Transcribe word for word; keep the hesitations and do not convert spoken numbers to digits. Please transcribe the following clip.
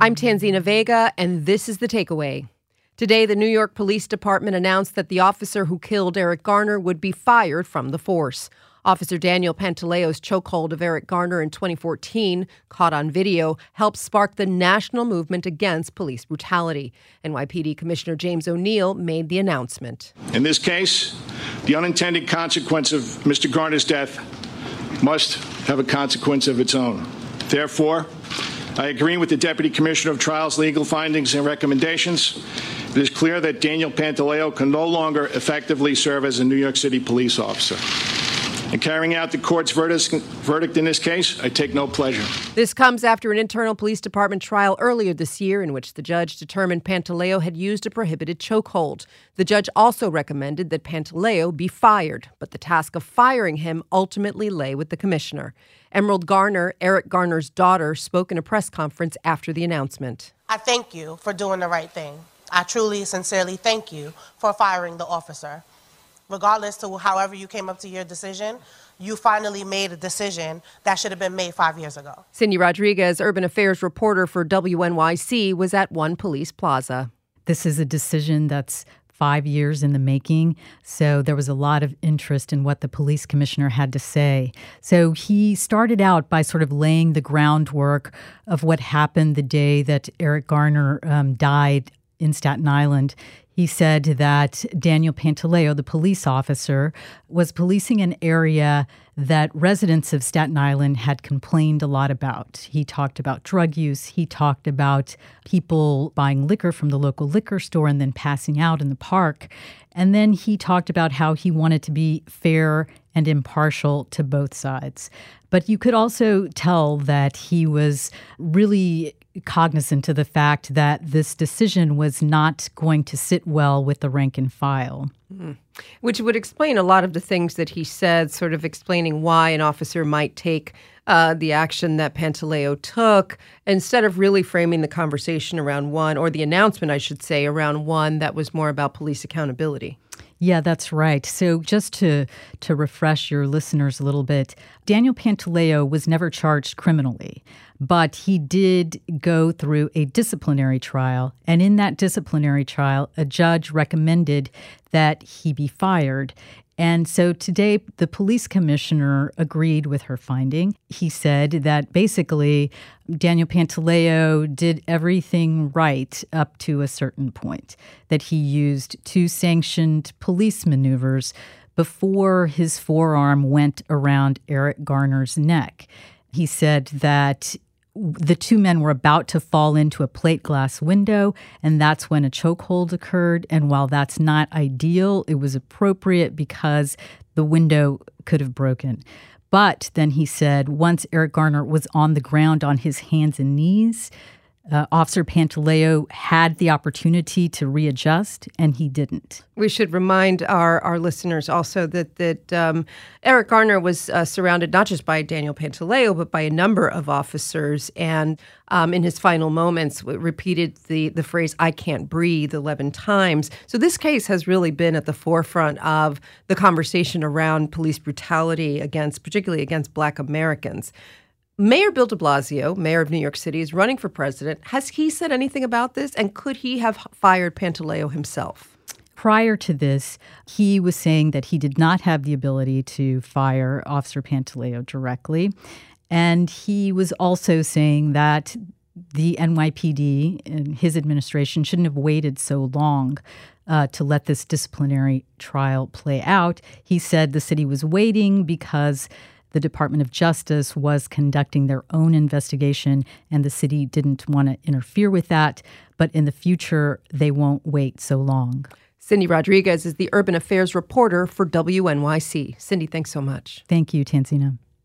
I'm Tanzina Vega, and this is The Takeaway. Today, the New York Police Department announced that the officer who killed Eric Garner would be fired from the force. Officer Daniel Pantaleo's chokehold of Eric Garner in twenty fourteen, caught on video, helped spark the national movement against police brutality. N Y P D Commissioner James O'Neill made the announcement. In this case, the unintended consequence of Mister Garner's death must have a consequence of its own. Therefore, I agree with the Deputy Commissioner of Trials' legal findings and recommendations. It is clear that Daniel Pantaleo can no longer effectively serve as a New York City police officer. In carrying out the court's verdict in this case, I take no pleasure. This comes after an internal police department trial earlier this year in which the judge determined Pantaleo had used a prohibited chokehold. The judge also recommended that Pantaleo be fired, but the task of firing him ultimately lay with the commissioner. Emerald Garner, Eric Garner's daughter, spoke in a press conference after the announcement. I thank you for doing the right thing. I truly, sincerely thank you for firing the officer. Regardless to however you came up to your decision, you finally made a decision that should have been made five years ago. Cindy Rodriguez, urban affairs reporter for W N Y C, was at One Police Plaza. This is a decision that's five years in the making, so there was a lot of interest in what the police commissioner had to say. So he started out by sort of laying the groundwork of what happened the day that Eric Garner um, died in Staten Island. He said that Daniel Pantaleo, the police officer, was policing an area that residents of Staten Island had complained a lot about. He talked about drug use. He talked about people buying liquor from the local liquor store and then passing out in the park. And then he talked about how he wanted to be fair and impartial to both sides. But you could also tell that he was really cognizant of the fact that this decision was not going to sit well with the rank and file. Mm-hmm. Which would explain a lot of the things that he said, sort of explaining why an officer might take uh, the action that Pantaleo took, instead of really framing the conversation around one, or the announcement, I should say, around one that was more about police accountability. Yeah, that's right. So just to to refresh your listeners a little bit, Daniel Pantaleo was never charged criminally, but he did go through a disciplinary trial. And in that disciplinary trial, a judge recommended that he be fired. And so today, the police commissioner agreed with her finding. He said that basically Daniel Pantaleo did everything right up to a certain point, that he used two sanctioned police maneuvers before his forearm went around Eric Garner's neck. He said that the two men were about to fall into a plate glass window, and that's when a chokehold occurred. And while that's not ideal, it was appropriate because the window could have broken. But then he said once Eric Garner was on the ground on his hands and knees, Uh, Officer Pantaleo had the opportunity to readjust, and he didn't. We should remind our, our listeners also that that um, Eric Garner was uh, surrounded not just by Daniel Pantaleo, but by a number of officers, and um, in his final moments repeated the, the phrase, "I can't breathe," eleven times. So this case has really been at the forefront of the conversation around police brutality against, particularly against Black Americans. Mayor Bill de Blasio, mayor of New York City, is running for president. Has he said anything about this? And could he have fired Pantaleo himself? Prior to this, he was saying that he did not have the ability to fire Officer Pantaleo directly. And he was also saying that the N Y P D and his administration shouldn't have waited so long uh, to let this disciplinary trial play out. He said the city was waiting because the Department of Justice was conducting their own investigation, and the city didn't want to interfere with that. But in the future, they won't wait so long. Cindy Rodriguez is the urban affairs reporter for W N Y C. Cindy, thanks so much. Thank you, Tanzina.